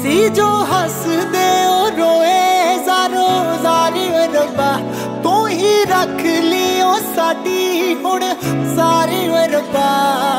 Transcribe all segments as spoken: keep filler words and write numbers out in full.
सी जो हसदे ओ रोए जारो जारी रब्बा तू ही रख लियो साडी हुण सारी रब्बा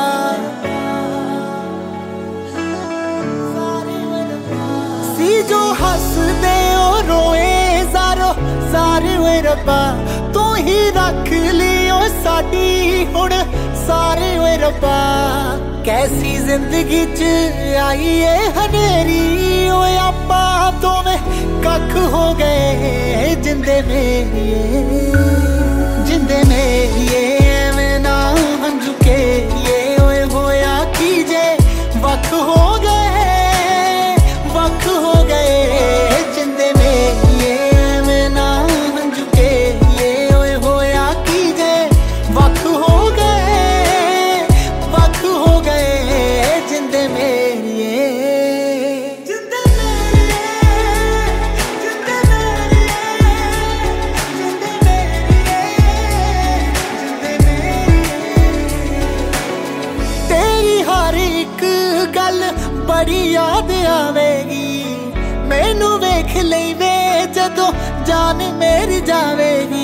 सी जो हसदे ओ रोए जारो सारी रब्बा तू ही रख लियो साडी हुण सारी रब्बा कैसी जिंदगी च आई है हनेरी ओए आपा दोवें कख हो गए जिंदे मेरिए जिंदे मेरिए एवें ना हंजू के ये ओए होया की जे वख हो गए वख हो गए जिंदे मेरिए एवें ना हंजू के ये ओए होया की जे वख हो गए वख हो गए जिंदे मेरिए जिंदे मेरिए जिंदे मेरिए जिंदे मेरिए जिंदे मेरिए तेरी हर एक गल बड़ी याद आवेगी मैनू वेख लई वे जदों जान मेरी जावेगी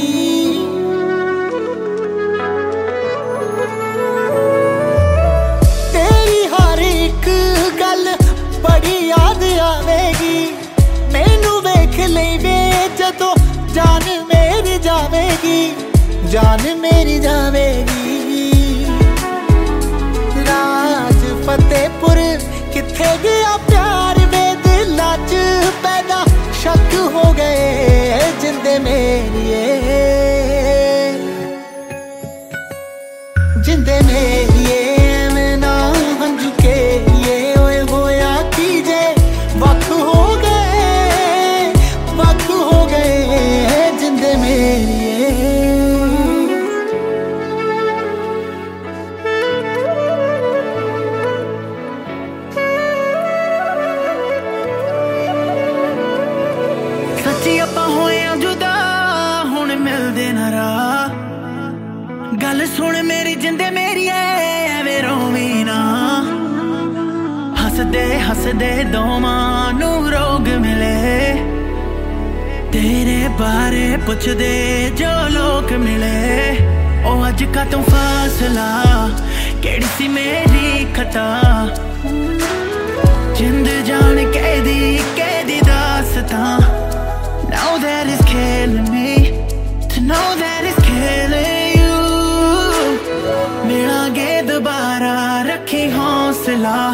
बड़ी याद आवेगी मैनू वेख लई वे जदों जान मेरी जावेगी जान मेरी जावेगी राज फतेहपुर किथे गया प्यार वे दिलां च पैदा शक हो गए जिंदे मेरिए जिंदे मेरिए मैं ना हंजू के ये ओए होया की जे वख हो गए वख हो गए जिंदे मेरिए सच्ची आपां होया जुदा हुण मिलदे ना राह गल सुन मेरी जिंदे मेरिए एवें रोवीं ना हसदे हसदे दोवां नू रोग मिले तेरे बारे पुछदे जो लोग मिले ओ अज का तू फासला केड़ी सी मेरी खता जिंद जान कैदी कैदी दासतां Now that is killing me to know that it's killing you मिलांगे दोबारा रखी हौसला